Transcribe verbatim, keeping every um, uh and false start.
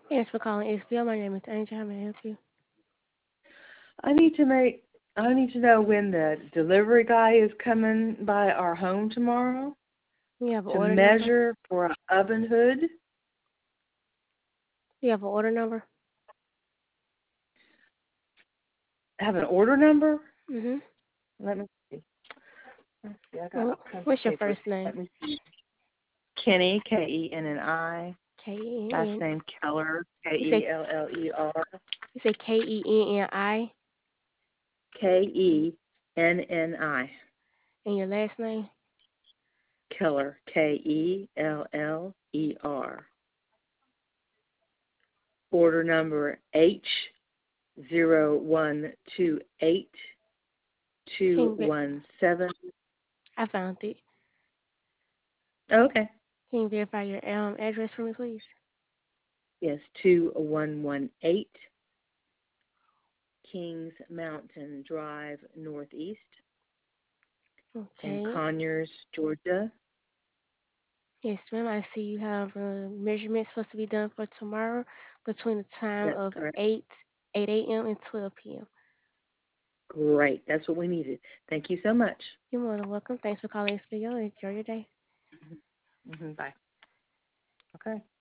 Thanks for calling X B O. My name is Angel. How may I help you? I need to make. I need to know when the delivery guy is coming by our home tomorrow You have an to order number? measure for an oven hood. You have an order number? Have an order number? Mm-hmm. Let me see. Let's see. I got Well, all kinds of what's your papers. first name? Let me see. Kenny, K E N N I. K E N Last N. name Keller, K You say E L L E R. you say K E N N I K E N N I. and your last name? Keller, K E L L E R. Order number H zero one two eight Can two you ver- one seven. I found it. Okay. Can you verify your um address for me, please? Yes, two one one eight Kings Mountain Drive Northeast in Okay. Conyers, Georgia. Yes, ma'am. I see you have a measurement supposed to be done for tomorrow between the time That's of correct. eight eight a m and twelve p m. Great. That's what we needed. Thank you so much. You're more than welcome. Thanks for calling X B O. Enjoy your day. hmm Bye. Okay.